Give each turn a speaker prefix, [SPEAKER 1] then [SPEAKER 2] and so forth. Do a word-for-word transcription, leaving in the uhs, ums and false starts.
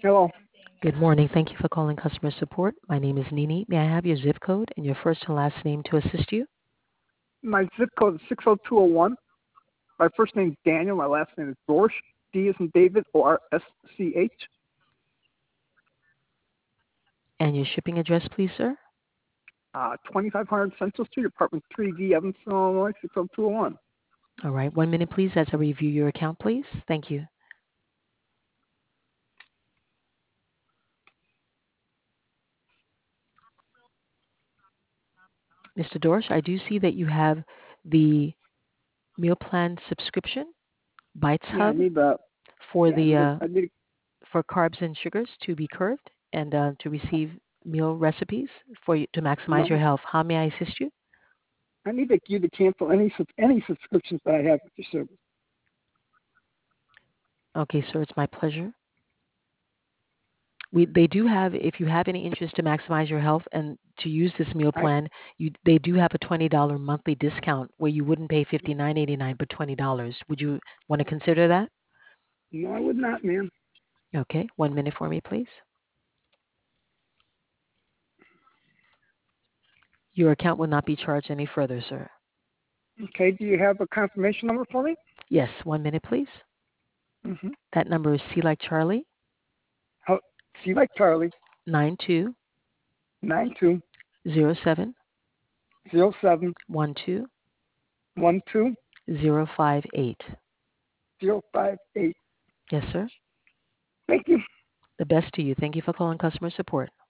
[SPEAKER 1] Hello.
[SPEAKER 2] Good morning. Thank you for calling customer support. My name is Nini. May I have your zip code and your first and last name to assist you?
[SPEAKER 1] My zip code is six oh two oh one. My first name is Daniel. My last name is Dorsch. D is in David, O R S C H.
[SPEAKER 2] And your shipping address, please, sir?
[SPEAKER 1] Uh, twenty-five hundred Central Street, Apartment three D, Evanston, Illinois, six oh two oh one.
[SPEAKER 2] All right. One minute, please, as I review your account, please. Thank you. Mister Dorsch, I do see that you have the meal plan subscription, Bites
[SPEAKER 1] Yeah, I
[SPEAKER 2] Hub,
[SPEAKER 1] need the,
[SPEAKER 2] for
[SPEAKER 1] yeah, I
[SPEAKER 2] the
[SPEAKER 1] need,
[SPEAKER 2] uh,
[SPEAKER 1] I need,
[SPEAKER 2] for carbs and sugars to be curbed and uh, to receive meal recipes for you to maximize your
[SPEAKER 1] no,
[SPEAKER 2] health. How may I assist you?
[SPEAKER 1] I need to, you to cancel any, sub- any subscriptions that I have with your service.
[SPEAKER 2] Okay, sir, it's my pleasure. We, they do have, if you have any interest to maximize your health and to use this meal
[SPEAKER 1] I,
[SPEAKER 2] plan, you, they do have a twenty dollars monthly discount where you wouldn't pay fifty-nine eighty-nine but twenty dollars. Would you want to consider that?
[SPEAKER 1] no, I would not, ma'am.
[SPEAKER 2] Okay, one minute for me, please. Your account will not be charged any further, sir.
[SPEAKER 1] Okay, do you have a confirmation number for me?
[SPEAKER 2] Yes, one minute, please.
[SPEAKER 1] Mm-hmm.
[SPEAKER 2] That number is C like Charlie,
[SPEAKER 1] How, C like Charlie,
[SPEAKER 2] nine two
[SPEAKER 1] nine two
[SPEAKER 2] zero seven
[SPEAKER 1] zero seven
[SPEAKER 2] one two
[SPEAKER 1] one two
[SPEAKER 2] zero five eight.
[SPEAKER 1] zero five eight.
[SPEAKER 2] Yes, sir.
[SPEAKER 1] Thank you.
[SPEAKER 2] The best to you. Thank you for calling customer support.